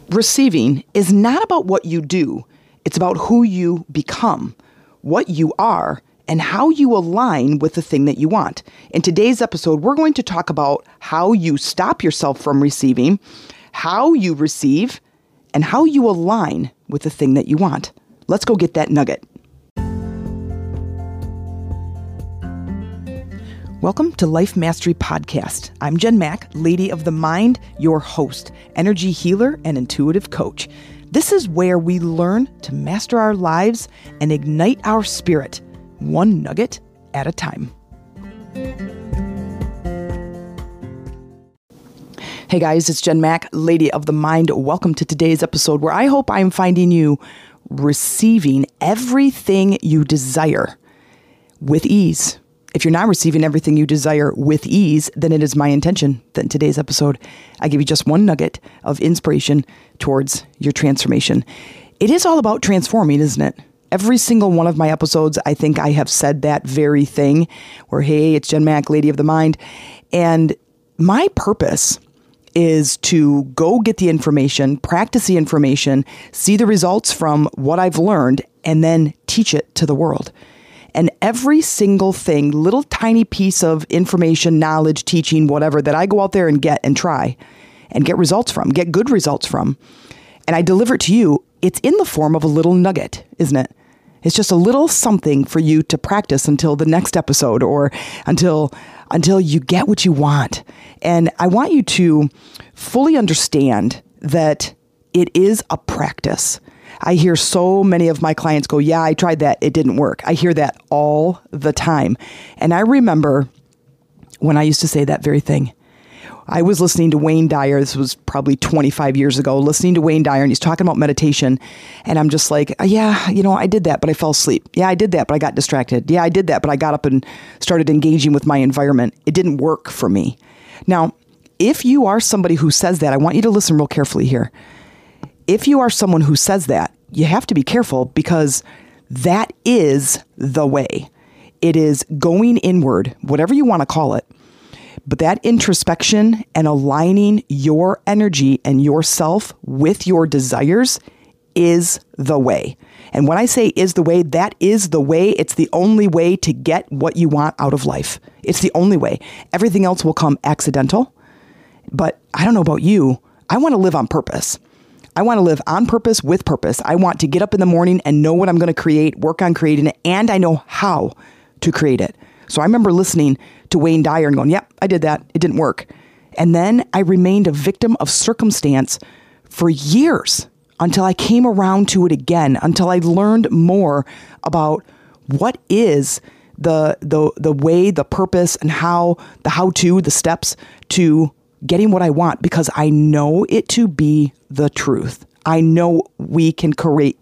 Receiving is not about what you do. It's about who you become, what you are, and how you align with the thing that you want. In today's episode, we're going to talk about how you stop yourself from receiving, how you receive, and how you align with the thing that you want. Let's go get that nugget. Welcome to Life Mastery Podcast. I'm Jen Mack, Lady of the Mind, your host, energy healer, and intuitive coach. This is where we learn to master our lives and ignite our spirit, one nugget at a time. Hey guys, it's Jen Mack, Lady of the Mind. Welcome to today's episode where I hope I'm finding you receiving everything you desire with ease. If you're not receiving everything you desire with ease, then it is my intention that in today's episode, I give you just one nugget of inspiration towards your transformation. It is all about transforming, isn't it? Every single one of my episodes, I think I have said that very thing where, hey, it's Jen Mack, Lady of the Mind. And my purpose is to go get the information, practice the information, see the results from what I've learned, and then teach it to the world. And every single thing, little tiny piece of information, knowledge, teaching, whatever, that I go out there and get and try and get results from, get good results from, and I deliver it to you, it's in the form of a little nugget, isn't it? It's just a little something for you to practice until the next episode or until you get what you want. And I want you to fully understand that it is a practice. I hear so many of my clients go, yeah, I tried that. It didn't work. I hear that all the time. And I remember when I used to say that very thing. I was listening to Wayne Dyer. This was probably 25 years ago, listening to Wayne Dyer, and he's talking about meditation. And I'm just like, yeah, I did that, but I fell asleep. Yeah, I did that, but I got distracted. Yeah, I did that, but I got up and started engaging with my environment. It didn't work for me. Now, if you are somebody who says that, I want you to listen real carefully here. If you are someone who says that, you have to be careful because that is the way. It is going inward, whatever you want to call it. But that introspection and aligning your energy and yourself with your desires is the way. And when I say is the way, that is the way. It's the only way to get what you want out of life. It's the only way. Everything else will come accidental. But I don't know about you. I want to live on purpose. I want to live on purpose with purpose. I want to get up in the morning and know what I'm going to create, work on creating it, and I know how to create it. So I remember listening to Wayne Dyer and going, yep, I did that. It didn't work. And then I remained a victim of circumstance for years until I came around to it again, until I learned more about what is the way, the purpose, and the steps to getting what I want, because I know it to be the truth. I know we can create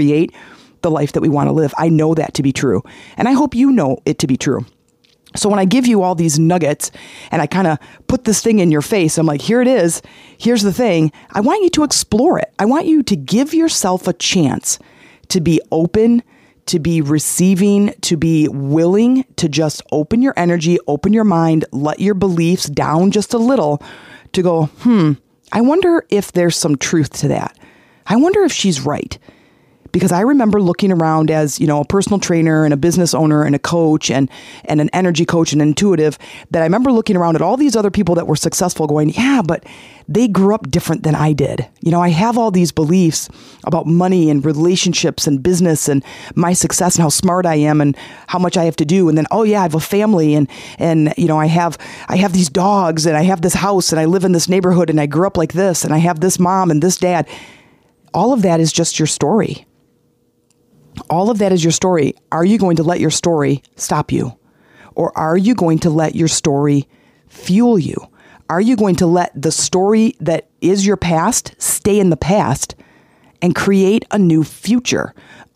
the life that we want to live. I know that to be true. And I hope you know it to be true. So when I give you all these nuggets and I kind of put this thing in your face, I'm like, here it is. Here's the thing. I want you to explore it. I want you to give yourself a chance to be open, to be receiving, to be willing to just open your energy, open your mind, let your beliefs down just a little to go, I wonder if there's some truth to that. I wonder if she's right. Because I remember looking around as, a personal trainer and a business owner and a coach and an energy coach and intuitive, that I remember looking around at all these other people that were successful going, yeah, but they grew up different than I did. I have all these beliefs about money and relationships and business and my success and how smart I am and how much I have to do. And then, oh yeah, I have a family and I have these dogs and I have this house and I live in this neighborhood and I grew up like this and I have this mom and this dad. All of that is just your story. All of that is your story. Are you going to let your story stop you? Or are you going to let your story fuel you? Are you going to let the story that is your past stay in the past and create a new future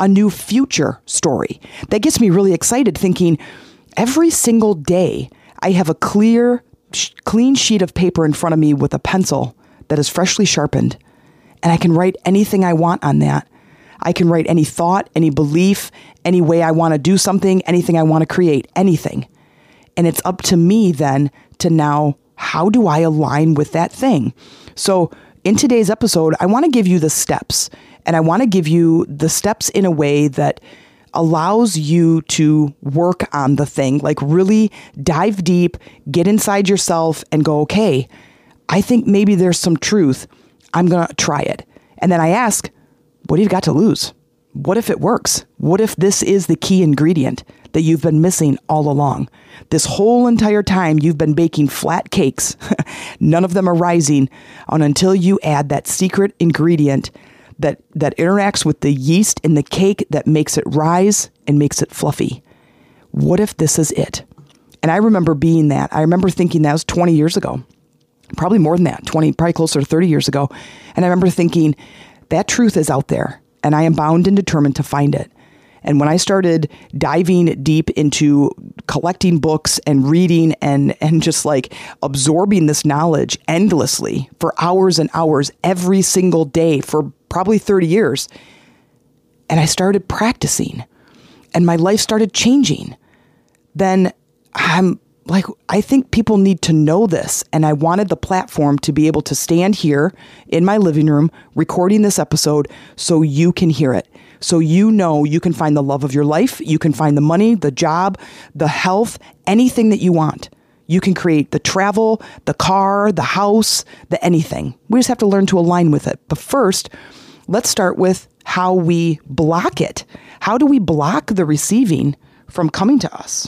story? That gets me really excited thinking every single day I have a clean sheet of paper in front of me with a pencil that is freshly sharpened, and I can write anything I want on that. I can write any thought, any belief, any way I want to do something, anything I want to create, anything. And it's up to me then to now, how do I align with that thing? So In today's episode, I want to give you the steps, and I want to give you the steps in a way that allows you to work on the thing, like really dive deep, get inside yourself and go, okay, I think maybe there's some truth. I'm going to try it. And then I ask, what do you got to lose? What if it works? What if this is the key ingredient that you've been missing all along? This whole entire time you've been baking flat cakes. None of them are rising until you add that secret ingredient that interacts with the yeast in the cake that makes it rise and makes it fluffy. What if this is it? And I remember being that. I remember thinking that was 20 years ago. Probably more than that, probably closer to 30 years ago. And I remember thinking, that truth is out there, and I am bound and determined to find it. And when I started diving deep into collecting books and reading and just like absorbing this knowledge endlessly for hours and hours every single day for probably 30 years, and I started practicing and my life started changing, then I'm like, I think people need to know this. And I wanted the platform to be able to stand here in my living room recording this episode so you can hear it. So you know you can find the love of your life. You can find the money, the job, the health, anything that you want. You can create the travel, the car, the house, the anything. We just have to learn to align with it. But first, let's start with how we block it. How do we block the receiving from coming to us?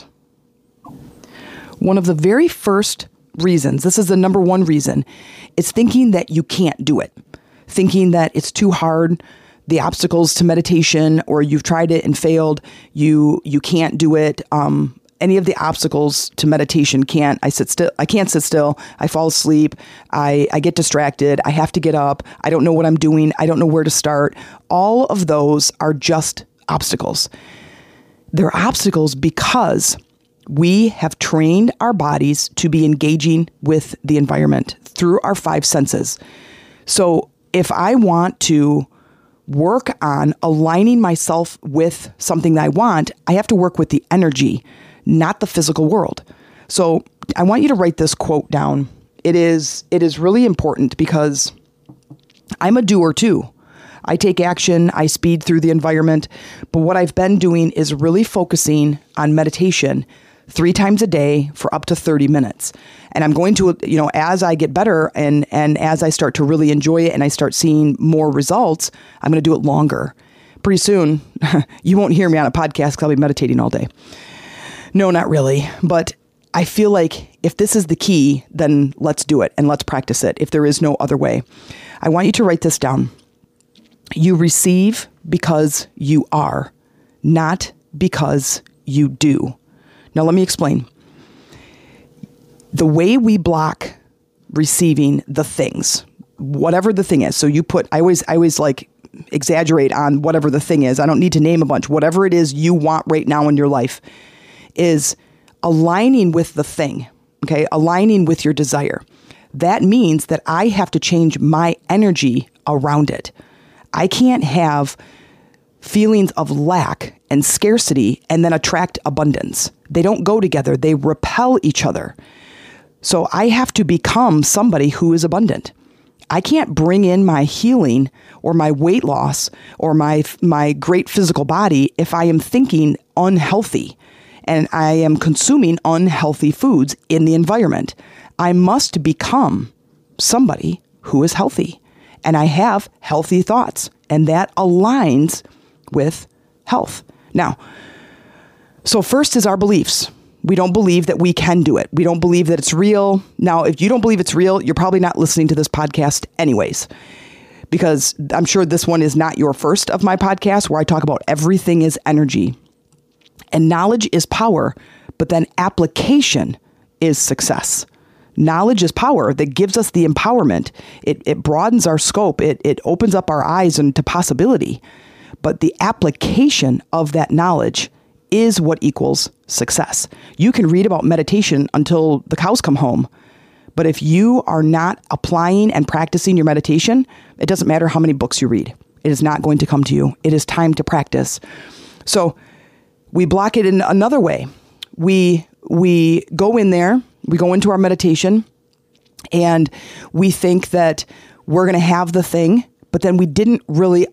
One of the very first reasons, this is the number one reason, is thinking that you can't do it. Thinking that it's too hard, the obstacles to meditation, or you've tried it and failed, you can't do it. Any of the obstacles to meditation I can't sit still. I fall asleep. I get distracted. I have to get up. I don't know what I'm doing. I don't know where to start. All of those are just obstacles. They're obstacles because we have trained our bodies to be engaging with the environment through our five senses. So if I want to work on aligning myself with something that I want, I have to work with the energy, not the physical world. So I want you to write this quote down. It is really important because I'm a doer too. I take action, I speed through the environment, but what I've been doing is really focusing on meditation 3 times a day for up to 30 minutes. And I'm going to, as I get better and as I start to really enjoy it and I start seeing more results, I'm going to do it longer. Pretty soon, you won't hear me on a podcast because I'll be meditating all day. No, not really. But I feel like if this is the key, then let's do it and let's practice it if there is no other way. I want you to write this down. You receive because you are, not because you do. Now, let me explain. The way we block receiving the things, whatever the thing is. So I always like exaggerate on whatever the thing is. I don't need to name a bunch. Whatever it is you want right now in your life is aligning with the thing, okay? Aligning with your desire. That means that I have to change my energy around it. I can't have feelings of lack and scarcity and then attract abundance. They don't go together. They repel each other. So I have to become somebody who is abundant. I can't bring in my healing or my weight loss or my great physical body if I am thinking unhealthy and I am consuming unhealthy foods in the environment. I must become somebody who is healthy. And I have healthy thoughts, and that aligns with health. Now, so first is our beliefs. We don't believe that we can do it. We don't believe that it's real. Now, if you don't believe it's real, you're probably not listening to this podcast anyways, because I'm sure this one is not your first of my podcasts where I talk about everything is energy. And knowledge is power, but then application is success. Knowledge is power that gives us the empowerment. It broadens our scope. It opens up our eyes into possibility. But the application of that knowledge is what equals success. You can read about meditation until the cows come home. But if you are not applying and practicing your meditation, it doesn't matter how many books you read. It is not going to come to you. It is time to practice. So we block it in another way. We go in there, we go into our meditation, and we think that we're going to have the thing, but then we didn't really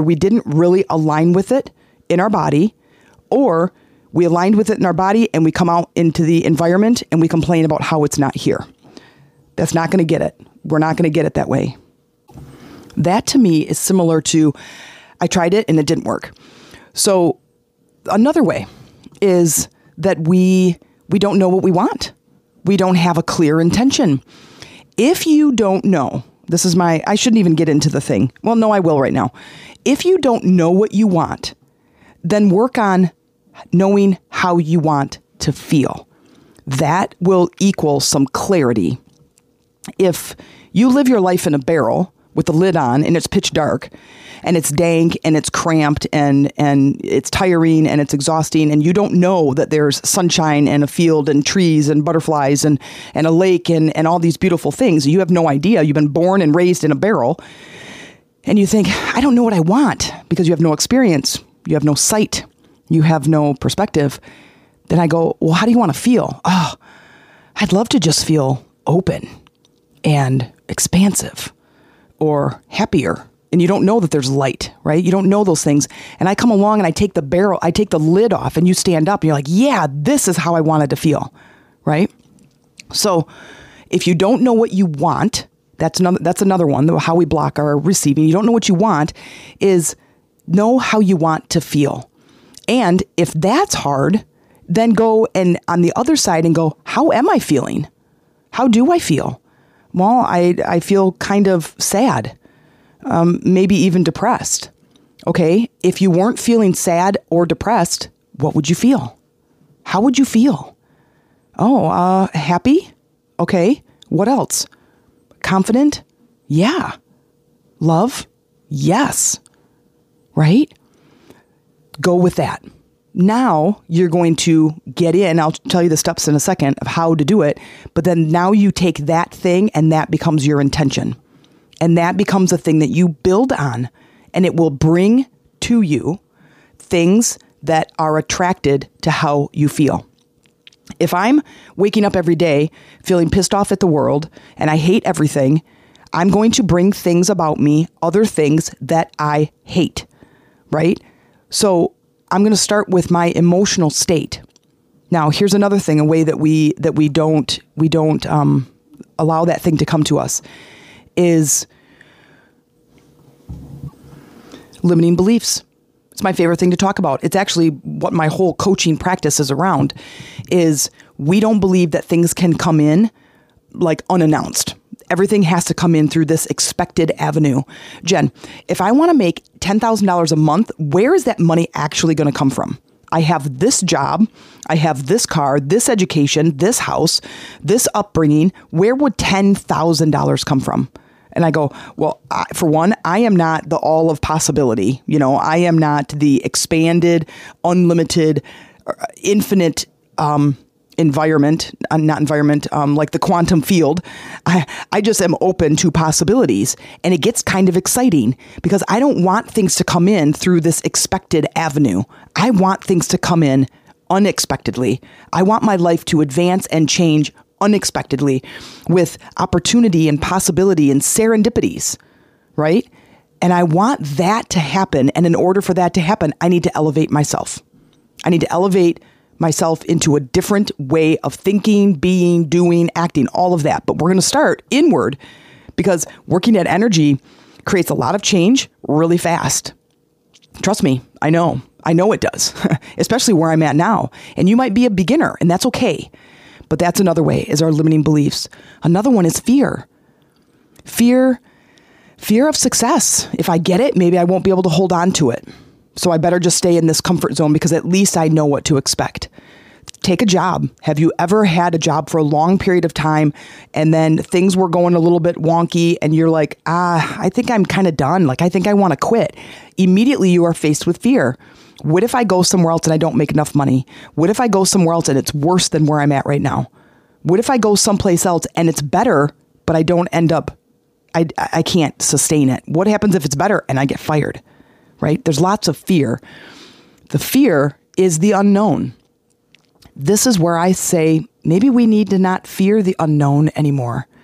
align with it in our body, or we aligned with it in our body and we come out into the environment and we complain about how it's not here. That's not going to get it. We're not going to get it that way. That to me is similar to, I tried it and it didn't work. So another way is that we don't know what we want. We don't have a clear intention. If you don't know, I shouldn't even get into the thing. Well, no, I will right now. If you don't know what you want, then work on knowing how you want to feel. That will equal some clarity. If you live your life in a barrel with the lid on and it's pitch dark and it's dank and it's cramped and it's tiring and it's exhausting and you don't know that there's sunshine and a field and trees and butterflies and a lake and all these beautiful things, you have no idea. You've been born and raised in a barrel and you think, I don't know what I want, because you have no experience. You have no sight. You have no perspective. Then I go, well, how do you want to feel? Oh, I'd love to just feel open and expansive or happier. And you don't know that there's light, right? You don't know those things. And I come along and I take the lid off and you stand up and you're like, yeah, this is how I wanted to feel, right? So if you don't know what you want, that's another one, how we block our receiving. You don't know what you want is know how you want to feel. And if that's hard, then go and on the other side and go, how am I feeling? How do I feel? Well, I feel kind of sad, maybe even depressed. Okay, if you weren't feeling sad or depressed, what would you feel? How would you feel? Oh, happy? Okay, what else? Confident? Yeah. Love? Yes. Right? Go with that. Now you're going to get in. I'll tell you the steps in a second of how to do it. But then now you take that thing and that becomes your intention. And that becomes a thing that you build on. And it will bring to you things that are attracted to how you feel. If I'm waking up every day feeling pissed off at the world and I hate everything, I'm going to bring things about me, other things that I hate, right? So I'm going to start with my emotional state. Now, here's another thing, a way that we don't allow that thing to come to us is limiting beliefs. It's my favorite thing to talk about. It's actually what my whole coaching practice is around, is we don't believe that things can come in like unannounced. Everything has to come in through this expected avenue. Jen, if I want to make $10,000 a month, where is that money actually going to come from? I have this job, I have this car, this education, this house, this upbringing. Where would $10,000 come from? And I go, well, for one, I am not the all of possibility. I am not the expanded, unlimited, infinite environment, like the quantum field. I just am open to possibilities. And it gets kind of exciting because I don't want things to come in through this expected avenue. I want things to come in unexpectedly. I want my life to advance and change unexpectedly with opportunity and possibility and serendipities, right? And I want that to happen. And in order for that to happen, I need to elevate myself. I need to elevate myself into a different way of thinking, being, doing, acting, all of that. But we're going to start inward because working at energy creates a lot of change really fast. Trust me, I know it does, especially where I'm at now. And you might be a beginner and that's okay. But that's another way, is our limiting beliefs. Another one is fear. Fear of success. If I get it, maybe I won't be able to hold on to it. So I better just stay in this comfort zone because at least I know what to expect. Take a job. Have you ever had a job for a long period of time and then things were going a little bit wonky and you're like, I think I'm kind of done. Like, I think I want to quit. Immediately you are faced with fear. What if I go somewhere else and I don't make enough money? What if I go somewhere else and it's worse than where I'm at right now? What if I go someplace else and it's better, but I don't end up, I can't sustain it? What happens if it's better and I get fired, right? There's lots of fear. The fear is the unknown. This is where I say, maybe we need to not fear the unknown anymore.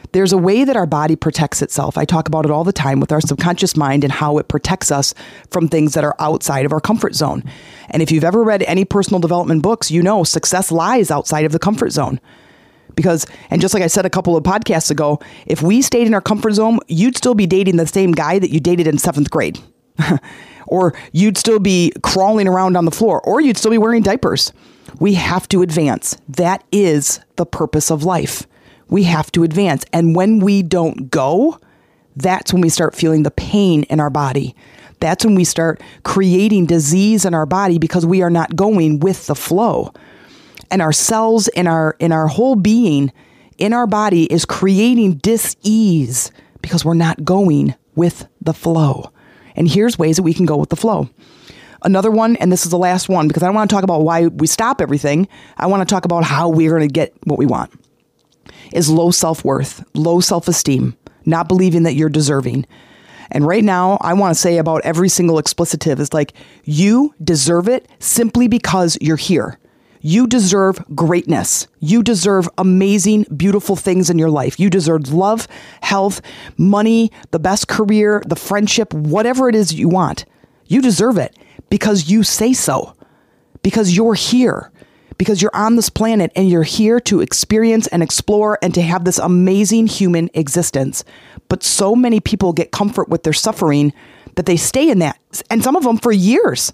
There's a way that our body protects itself. I talk about it all the time with our subconscious mind and how it protects us from things that are outside of our comfort zone. And if you've ever read any personal development books, you know success lies outside of the comfort zone. Because, and just like I said a couple of podcasts ago, if we stayed in our comfort zone, you'd still be dating the same guy that you dated in 7th grade. Or you'd still be crawling around on the floor, or you'd still be wearing diapers. We have to advance. That is the purpose of life. We have to advance. And when we don't go, that's when we start feeling the pain in our body. That's when we start creating disease in our body because we are not going with the flow. And our cells in our whole being, in our body, is creating dis-ease because we're not going with the flow. And here's ways that we can go with the flow. Another one, and this is the last one, because I don't want to talk about why we stop everything. I want to talk about how we're going to get what we want, is low self-worth, low self-esteem, not believing that you're deserving. And right now, I want to say about every single explicitive is like, you deserve it simply because you're here. You deserve greatness. You deserve amazing, beautiful things in your life. You deserve love, health, money, the best career, the friendship, whatever it is you want. You deserve it because you say so, because you're here, because you're on this planet and you're here to experience and explore and to have this amazing human existence. But so many people get comfort with their suffering that they stay in that. And some of them for years,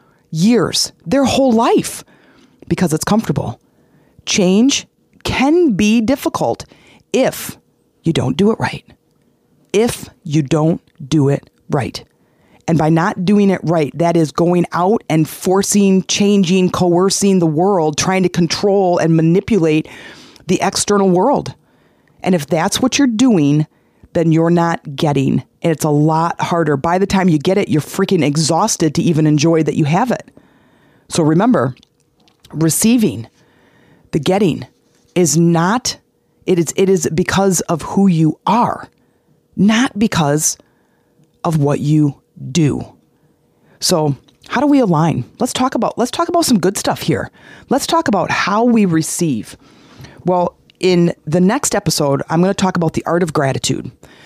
their whole life. Because it's comfortable. Change can be difficult if you don't do it right. If you don't do it right. And by not doing it right, that is going out and forcing, changing, coercing the world, trying to control and manipulate the external world. And if that's what you're doing, then you're not getting. And it's a lot harder. By the time you get it, you're freaking exhausted to even enjoy that you have it. So remember, receiving, the getting is not, it is because of who you are, not because of what you do. So how do we align? Let's talk about some good stuff here. Let's talk about how we receive. Well, in the next episode, I'm going to talk about the art of gratitude.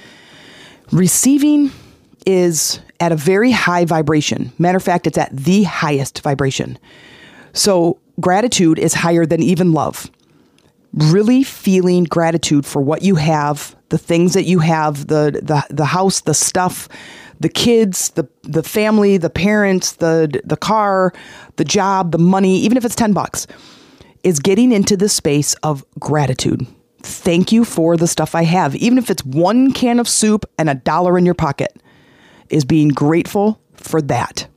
Receiving is at a very high vibration. Matter of fact, it's at the highest vibration. So gratitude is higher than even love. Really feeling gratitude for what you have, the things that you have, the house, the stuff, the kids, the family, the parents, the car, the job, the money, even if it's $10, is getting into the space of gratitude. Thank you for the stuff I have. Even if it's one can of soup and $1 in your pocket, is being grateful for that.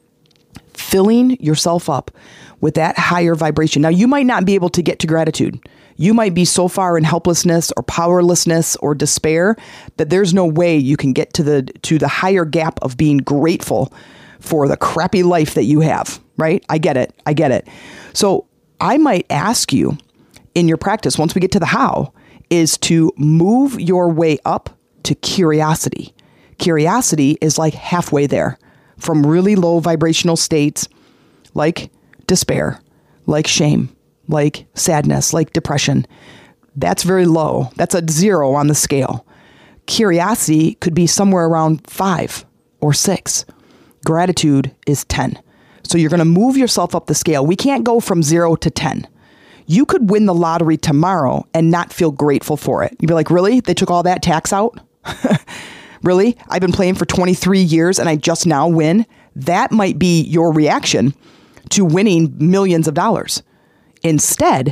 Filling yourself up with that higher vibration. Now, you might not be able to get to gratitude. You might be so far in helplessness or powerlessness or despair that there's no way you can get to the higher gap of being grateful for the crappy life that you have, right? I get it. So I might ask you in your practice, once we get to the how, is to move your way up to curiosity. Curiosity is like halfway there from really low vibrational states like despair, like shame, like sadness, like depression. That's very low. That's a 0 on the scale. Curiosity could be somewhere around 5 or 6. Gratitude is 10. So you're going to move yourself up the scale. We can't go from 0 to 10. You could win the lottery tomorrow and not feel grateful for it. You'd be like, really? They took all that tax out? Really? I've been playing for 23 years and I just now win? That might be your reaction to winning millions of dollars, instead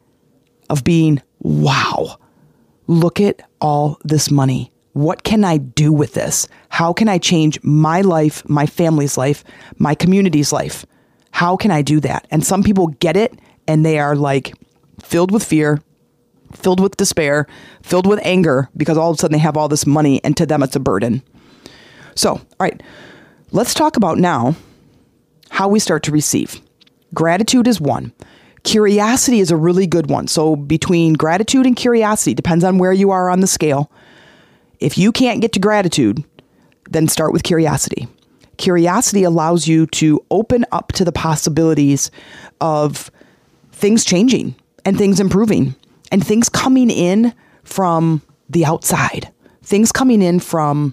of being, wow, look at all this money. What can I do with this? How can I change my life, my family's life, my community's life? How can I do that? And some people get it and they are like filled with fear, filled with despair, filled with anger because all of a sudden they have all this money and to them it's a burden. So, all right, let's talk about now how we start to receive. Gratitude is one. Curiosity is a really good one. So between gratitude and curiosity, depends on where you are on the scale. If you can't get to gratitude, then start with curiosity. Curiosity allows you to open up to the possibilities of things changing and things improving and things coming in from the outside, things coming in from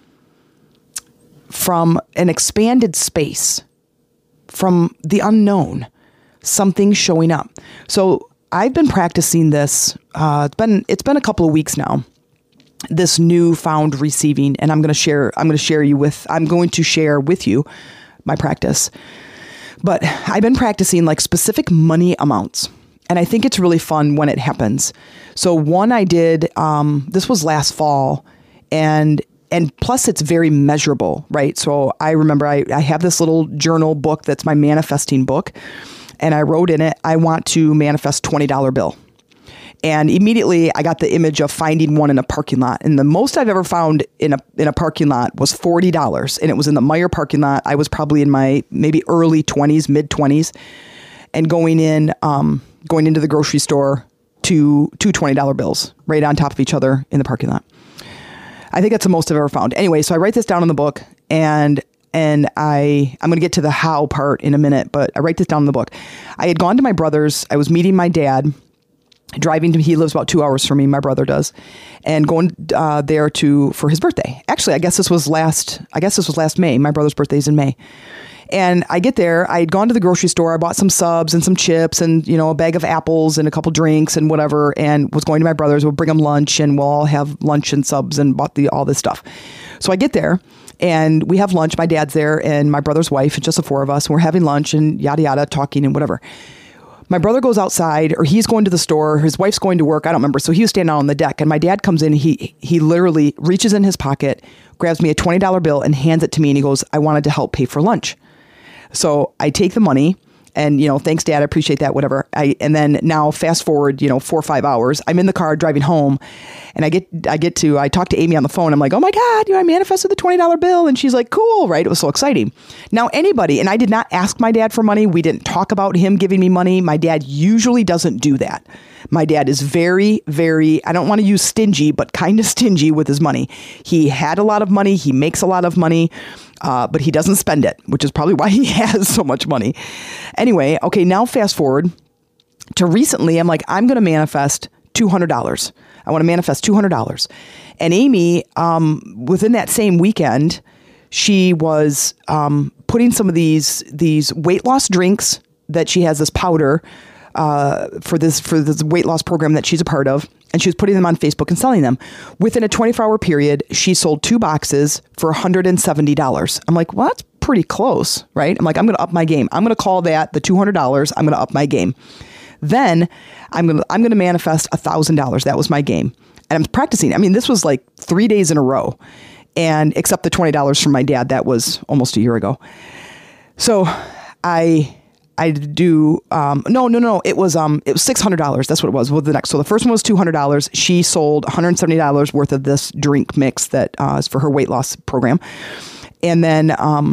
an expanded space, from the unknown, something showing up. So I've been practicing this. It's been a couple of weeks now, this newfound receiving, and I'm going to share with you my practice. But I've been practicing like specific money amounts, and I think it's really fun when it happens. So one I did, this was last fall, and plus it's very measurable, right? So I remember I have this little journal book that's my manifesting book, and I wrote in it, I want to manifest $20 bill. And immediately I got the image of finding one in a parking lot. And the most I've ever found in a parking lot was $40. And it was in the Meijer parking lot. I was probably in my maybe early 20s, mid 20s, and going into the grocery store to two $20 bills right on top of each other in the parking lot. I think that's the most I've ever found. Anyway, so I write this down in the book, and I'm going to get to the how part in a minute, but I write this down in the book. I had gone to my brother's. I was meeting my dad, driving to, he lives about 2 hours from me, my brother does, and going there for his birthday. Actually, I guess this was last May. My brother's birthday is in May. And I get there, I had gone to the grocery store, I bought some subs and some chips and, a bag of apples and a couple drinks and whatever, and was going to my brother's. We'll bring them lunch and we'll all have lunch and subs, and bought all this stuff. So I get there and we have lunch. My dad's there and my brother's wife, and just the four of us, and we're having lunch and yada, yada, talking and whatever. My brother goes outside, or he's going to the store. His wife's going to work. I don't remember. So he was standing out on the deck, and my dad comes in. He literally reaches in his pocket, grabs me a $20 bill and hands it to me. And he goes, I wanted to help pay for lunch. So I take the money and, thanks, Dad. I appreciate that, whatever. And then now fast forward, 4 or 5 hours, I'm in the car driving home, and I talk to Amy on the phone. I'm like, oh my God, I manifested the $20 bill. And she's like, cool, right? It was so exciting. Now and I did not ask my dad for money. We didn't talk about him giving me money. My dad usually doesn't do that. My dad is very, very, I don't want to use stingy, but kind of stingy with his money. He had a lot of money. He makes a lot of money. But he doesn't spend it, which is probably why he has so much money. Anyway, okay, now fast forward to recently, I'm like, I'm going to manifest $200. I want to manifest $200. And Amy, within that same weekend, she was putting some of these weight loss drinks that she has, this powder for this weight loss program that she's a part of. And she was putting them on Facebook and selling them. Within a 24-hour period, she sold 2 boxes for $170. I'm like, well, that's pretty close, right? I'm like, I'm going to up my game. I'm going to call that the $200. I'm going to up my game. Then I'm going to manifest $1,000. That was my game. And I'm practicing. I mean, this was like 3 days in a row. And except the $20 from my dad, that was almost a year ago. So I do, no. It was $600. That's what it was. With the next. So the first one was $200. She sold $170 worth of this drink mix that is for her weight loss program. And then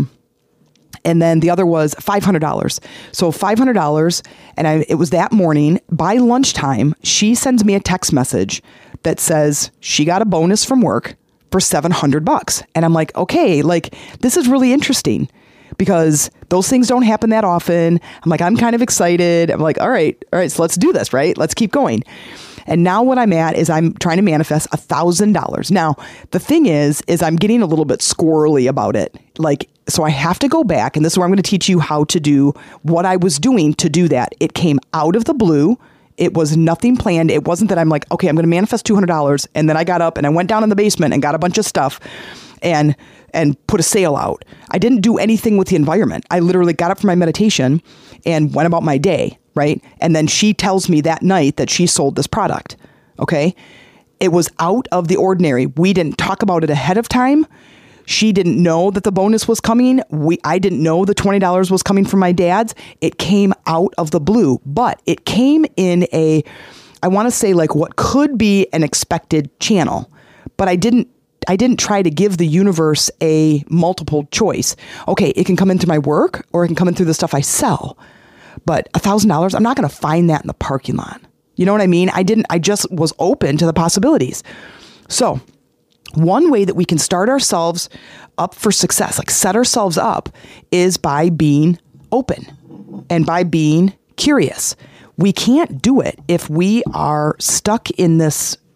the other was $500. So $500. And it was that morning. By lunchtime, she sends me a text message that says she got a bonus from work for $700. And I'm like, okay, like this is really interesting, because those things don't happen that often. I'm like, I'm kind of excited. I'm like, all right, so let's do this, right? Let's keep going. And now what I'm at is I'm trying to manifest $1,000. Now, the thing is I'm getting a little bit squirrely about it. Like, so I have to go back, and this is where I'm going to teach you how to do what I was doing to do that. It came out of the blue. It was nothing planned. It wasn't that I'm like, okay, I'm going to manifest $200. And then I got up and I went down in the basement and got a bunch of stuff and put a sale out. I didn't do anything with the environment. I literally got up from my meditation and went about my day, right? And then she tells me that night that she sold this product, okay? It was out of the ordinary. We didn't talk about it ahead of time. She didn't know that the bonus was coming. I didn't know the $20 was coming from my dad's. It came out of the blue, but it came in I want to say like what could be an expected channel, but I didn't try to give the universe a multiple choice. Okay, it can come in through my work, or it can come in through the stuff I sell. But $1,000, I'm not going to find that in the parking lot. You know what I mean? I just was open to the possibilities. So one way that we can start ourselves up for success, like set ourselves up, is by being open and by being curious. We can't do it if we are stuck in this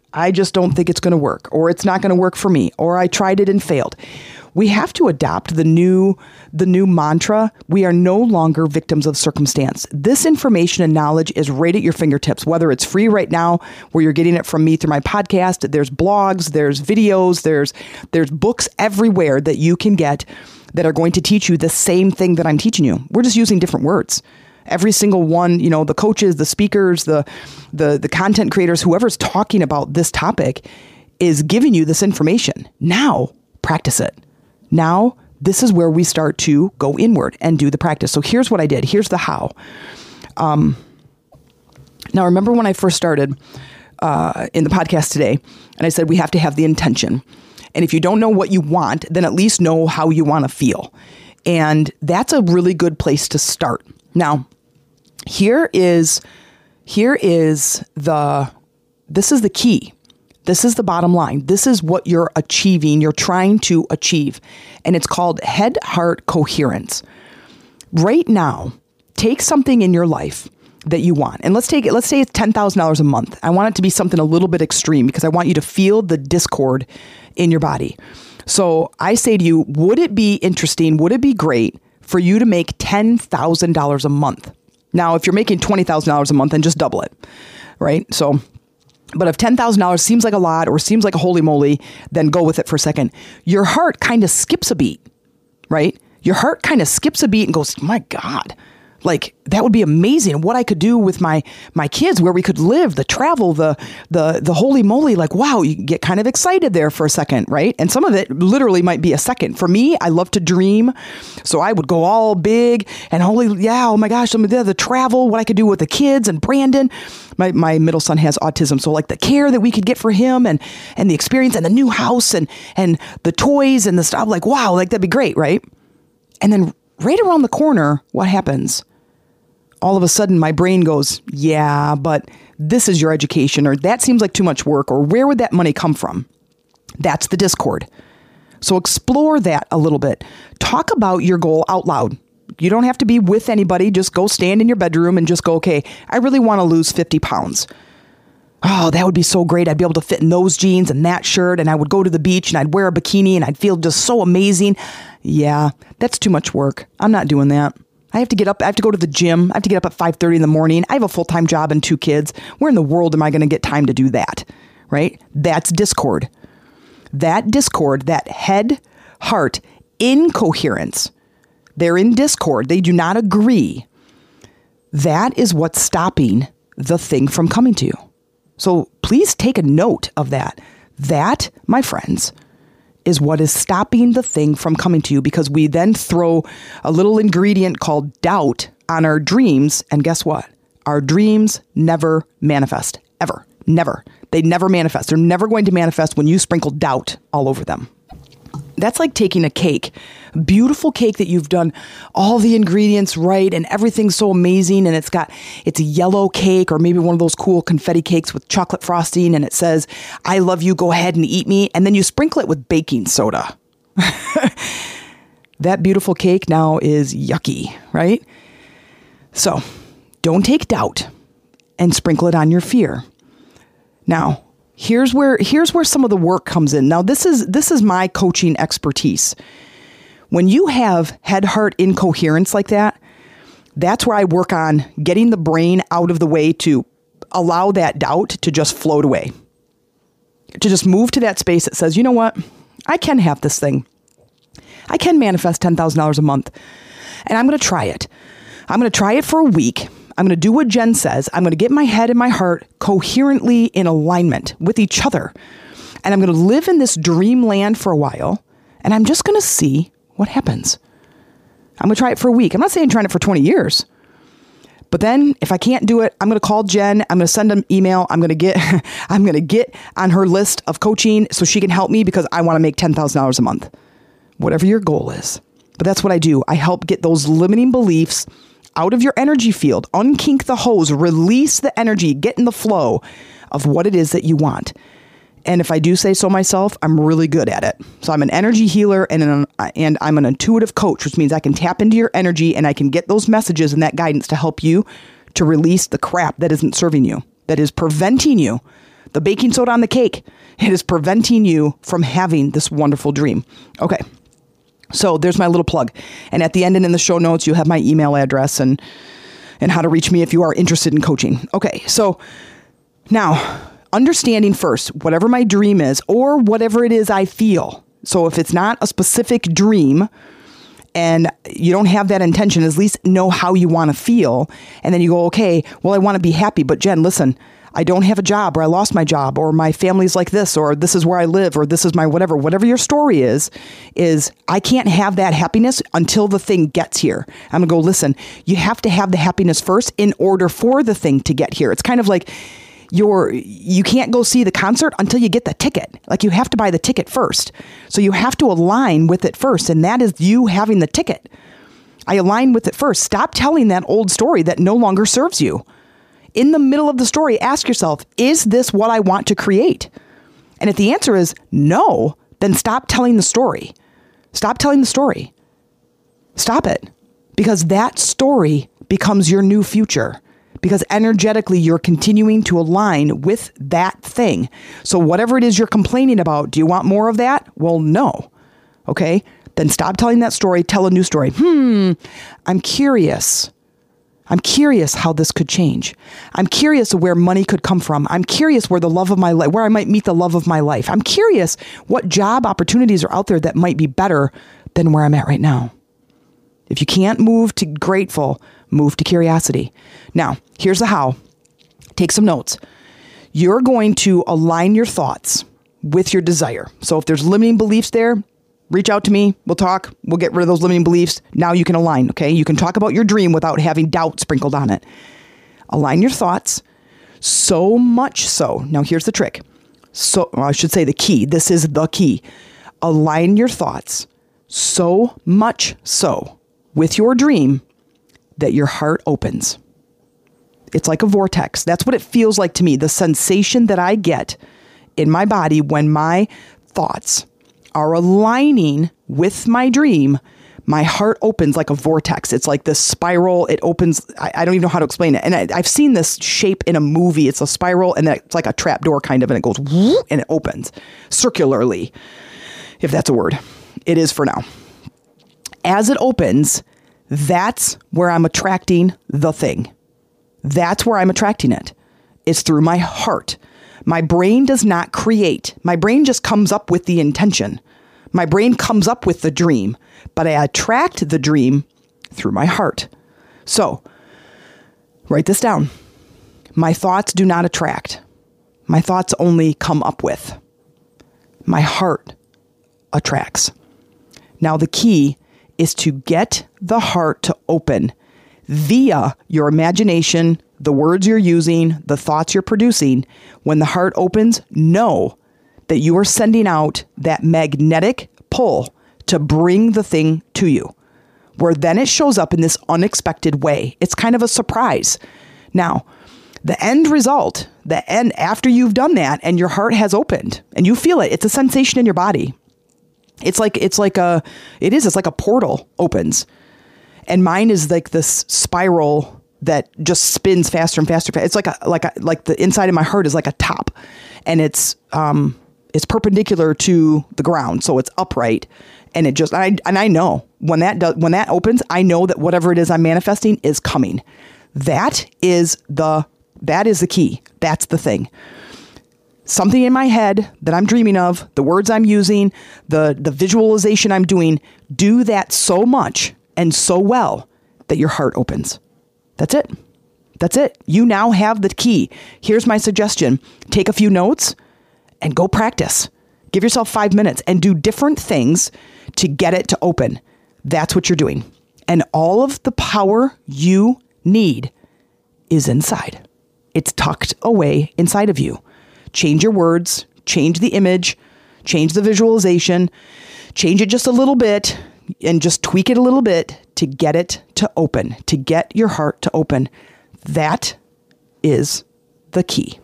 I just don't think it's going to work, or it's not going to work for me, or I tried it and failed. We have to adopt the new mantra. We are no longer victims of circumstance. This information and knowledge is right at your fingertips, whether it's free right now, where you're getting it from me through my podcast. There's blogs, there's videos, there's books everywhere that you can get that are going to teach you the same thing that I'm teaching you. We're just using different words. Every single one, the coaches, the speakers, the content creators, whoever's talking about this topic is giving you this information. Now, practice it. Now, this is where we start to go inward and do the practice. So here's what I did. Here's the how. Now, remember when I first started in the podcast today, and I said we have to have the intention. And if you don't know what you want, then at least know how you want to feel. And that's a really good place to start. Now, this is the key. This is the bottom line. This is what you're achieving, you're trying to achieve. And it's called head-heart coherence. Right now, take something in your life that you want. And let's say it's $10,000 a month. I want it to be something a little bit extreme because I want you to feel the discord in your body. So I say to you, would it be interesting, would it be great for you to make $10,000 a month? Now, if you're making $20,000 a month, then just double it, right? So, but if $10,000 seems like a lot or seems like a holy moly, then go with it for a second. Your heart kind of skips a beat, right? Your heart kind of skips a beat and goes, my God, like that would be amazing. What I could do with my kids, where we could live, the travel, the holy moly, like, wow, you get kind of excited there for a second, right? And some of it literally might be a second. For me, I love to dream. So I would go all big and holy, yeah, oh my gosh, the travel, what I could do with the kids and Brandon. My middle son has autism. So like the care that we could get for him and the experience and the new house and the toys and the stuff, like, wow, like that'd be great, right? And then right around the corner, what happens? All of a sudden, my brain goes, yeah, but this is your education, or that seems like too much work, or where would that money come from? That's the discord. So explore that a little bit. Talk about your goal out loud. You don't have to be with anybody. Just go stand in your bedroom and just go, okay, I really want to lose 50 pounds. Oh, that would be so great. I'd be able to fit in those jeans and that shirt, and I would go to the beach and I'd wear a bikini and I'd feel just so amazing. Yeah, that's too much work. I'm not doing that. I have to get up. I have to go to the gym. I have to get up at 5:30 in the morning. I have a full-time job and 2 kids. Where in the world am I going to get time to do that? Right? That's discord. That discord, that head, heart, incoherence. They're in discord. They do not agree. That is what's stopping the thing from coming to you. So please take a note of that. That, my friends, is what is stopping the thing from coming to you, because we then throw a little ingredient called doubt on our dreams. And guess what? Our dreams never manifest, ever, never. They never manifest. They're never going to manifest when you sprinkle doubt all over them. That's like taking a cake, a beautiful cake that you've done all the ingredients right and everything's so amazing, and it's a yellow cake, or maybe one of those cool confetti cakes with chocolate frosting, and it says, I love you, go ahead and eat me. And then you sprinkle it with baking soda. That beautiful cake now is yucky, right? So don't take doubt and sprinkle it on your fear. Now, here's where some of the work comes in. Now, this is my coaching expertise. When you have head-heart incoherence like that, that's where I work on getting the brain out of the way to allow that doubt to just float away. To just move to that space that says, you know what? I can have this thing. I can manifest $10,000 a month. And I'm going to try it. I'm going to try it for a week. I'm going to do what Jen says. I'm going to get my head and my heart coherently in alignment with each other. And I'm going to live in this dreamland for a while. And I'm just going to see what happens. I'm going to try it for a week. I'm not saying trying it for 20 years. But then if I can't do it, I'm going to call Jen. I'm going to send an email. I'm going to get on her list of coaching so she can help me, because I want to make $10,000 a month. Whatever your goal is. But that's what I do. I help get those limiting beliefs out of your energy field, unkink the hose, release the energy, get in the flow of what it is that you want. And if I do say so myself, I'm really good at it. So I'm an energy healer and I'm an intuitive coach, which means I can tap into your energy and I can get those messages and that guidance to help you to release the crap that isn't serving you, that is preventing you, the baking soda on the cake. It is preventing you from having this wonderful dream. Okay. So there's my little plug. And at the end and in the show notes, you have my email address and how to reach me if you are interested in coaching. Okay. So now understanding first, whatever my dream is or whatever it is I feel. So if it's not a specific dream and you don't have that intention, at least know how you want to feel. And then you go, okay, well, I want to be happy. But Jen, listen, I don't have a job, or I lost my job, or my family's like this, or this is where I live, or this is my whatever your story is I can't have that happiness until the thing gets here. I'm going to go, listen, you have to have the happiness first in order for the thing to get here. It's kind of like you can't go see the concert until you get the ticket. Like you have to buy the ticket first. So you have to align with it first. And that is you having the ticket. I align with it first. Stop telling that old story that no longer serves you. In the middle of the story, ask yourself, is this what I want to create? And if the answer is no, then stop telling the story. Stop telling the story. Stop it. Because that story becomes your new future. Because energetically, you're continuing to align with that thing. So whatever it is you're complaining about, do you want more of that? Well, no. Okay? Then stop telling that story. Tell a new story. I'm curious. I'm curious how this could change. I'm curious where money could come from. I'm curious where the love of my life, where I might meet the love of my life. I'm curious what job opportunities are out there that might be better than where I'm at right now. If you can't move to grateful, move to curiosity. Now, here's the how. Take some notes. You're going to align your thoughts with your desire. So if there's limiting beliefs there, reach out to me. We'll talk. We'll get rid of those limiting beliefs. Now you can align, okay? You can talk about your dream without having doubt sprinkled on it. Align your thoughts so much so. Now here's the trick. I should say the key. This is the key. Align your thoughts so much so with your dream that your heart opens. It's like a vortex. That's what it feels like to me. The sensation that I get in my body when my thoughts are aligning with my dream, my heart opens like a vortex. It's like this spiral. It opens. I don't even know how to explain it. And I've seen this shape in a movie. It's a spiral and then it's like a trap door kind of, and it goes whoo, and it opens circularly, if that's a word. It is for now. As it opens, that's where I'm attracting the thing. That's where I'm attracting it. It's through my heart. My brain does not create. My brain just comes up with the intention. My brain comes up with the dream, but I attract the dream through my heart. So, write this down. My thoughts do not attract. My thoughts only come up with. My heart attracts. Now, the key is to get the heart to open via your imagination, the words you're using, the thoughts you're producing. When the heart opens, know that you are sending out that magnetic pull to bring the thing to you, where then it shows up in this unexpected way. It's kind of a surprise. Now, the end result, after you've done that and your heart has opened and you feel it, it's a sensation in your body. It's like a portal opens. And mine is like this spiral that just spins faster and faster. It's like the inside of my heart is like a top, and it's perpendicular to the ground, so it's upright, and I know when that opens, I know that whatever it is I'm manifesting is coming. That is the key. That's the thing. Something in my head that I'm dreaming of, the words I'm using, the visualization I'm doing, do that so much and so well that your heart opens. That's it. That's it. You now have the key. Here's my suggestion. Take a few notes and go practice. Give yourself 5 minutes and do different things to get it to open. That's what you're doing. And all of the power you need is inside. It's tucked away inside of you. Change your words, change the image, change the visualization, change it just a little bit, and just tweak it a little bit to get it to open, to get your heart to open. That is the key.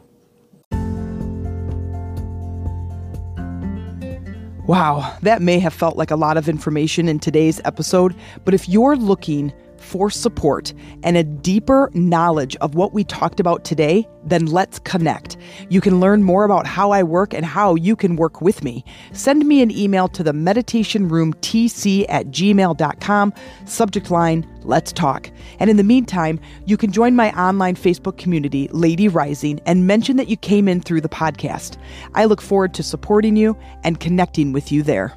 Wow, that may have felt like a lot of information in today's episode, but if you're looking for support and a deeper knowledge of what we talked about today, then let's connect. You can learn more about how I work and how you can work with me. Send me an email to the meditationroomtc@gmail.com, subject line, let's talk. And in the meantime, you can join my online Facebook community, Lady Rising, and mention that you came in through the podcast. I look forward to supporting you and connecting with you there.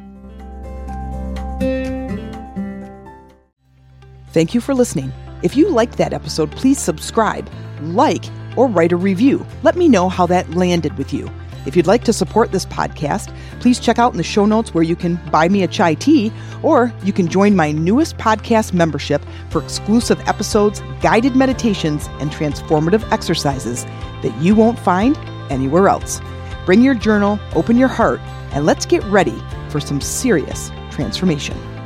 Thank you for listening. If you liked that episode, please subscribe, like, or write a review. Let me know how that landed with you. If you'd like to support this podcast, please check out in the show notes where you can buy me a chai tea, or you can join my newest podcast membership for exclusive episodes, guided meditations, and transformative exercises that you won't find anywhere else. Bring your journal, open your heart, and let's get ready for some serious transformation.